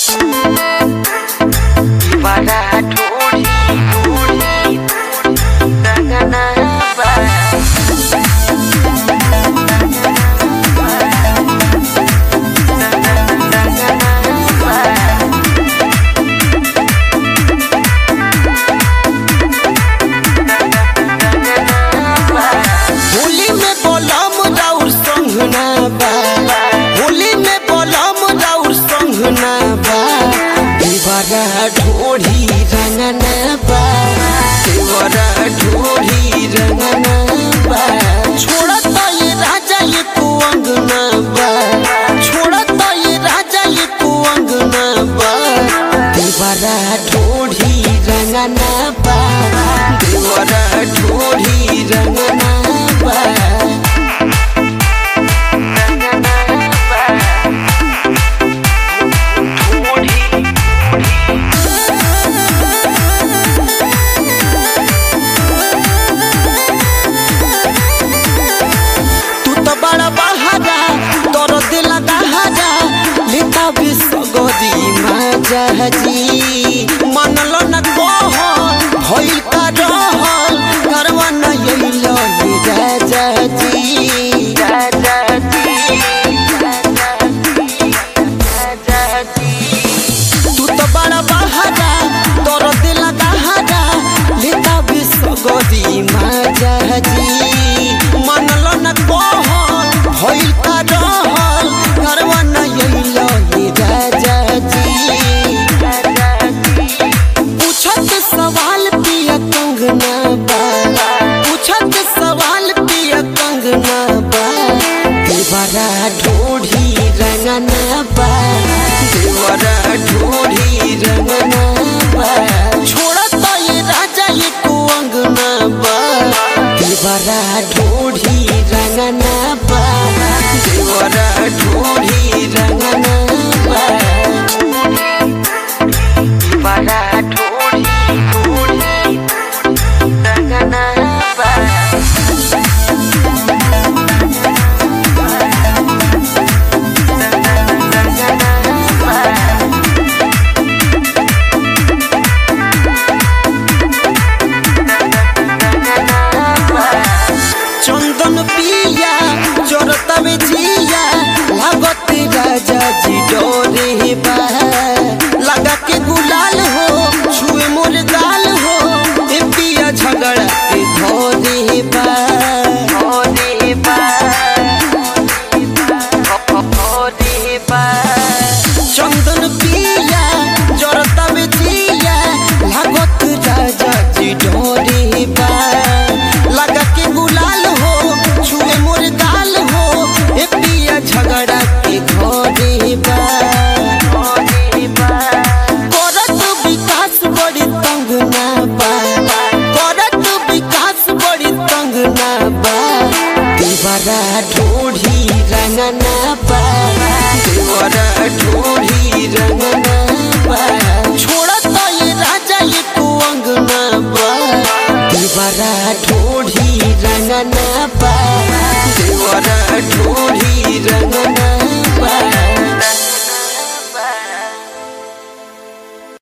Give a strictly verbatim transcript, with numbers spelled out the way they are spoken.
ढोढ़ी रंगना बा देवरा ढोढ़ी रंगना बा छोड़ता ये राजा ये को अंगना बा छोड़ता ये राजा ये को अंगना बा देवरा ढोढ़ी रंगना बा देवरा ढोढ़ी रंगना बा जी मनल न कहल भइल का रहल करवा न अइलो राजा जी राजा जी राजा जी तू तो बड़ा बहारा तोर दिल गहरा लेता बिसगदी माजा जी मनल न कहल भइल का रहल करवा न अइलो राजा जी सवाल पिया कंगना बा पूछत सवाल पिया कंगना बा देवरा ढोढ़ी रंगना बा देवरा ढोढ़ी रंगना बा छोड़ता ये राजा ये को अंगना बा देवरा ढोढ़ी रंगना बा देवरा ढोढ़ी रंगना बा देवरा पिया चोरता में जिया लागत राजा जी डोरे बा लगा के गुलाल हो छुए मोर गाल हो ए पिया झगड़ा के धोरे बा धोरे बा धोरे बा चंदन पिया चोरता में जिया लागत राजा जी डोरे बा लगा के गुलाल हो छुए मोर गाल हो ए पिया झगड़ा के घरे बा करत विकास बड़ी तंग ना बा करत विकास बड़ी तंग ना बा देवरा ढोढ़ी रंगना बा देवरा ढोढ़ी रंगना बा छोड़ता ये राजा ये को अंगना बा देवरा ढोढ़ी रंगना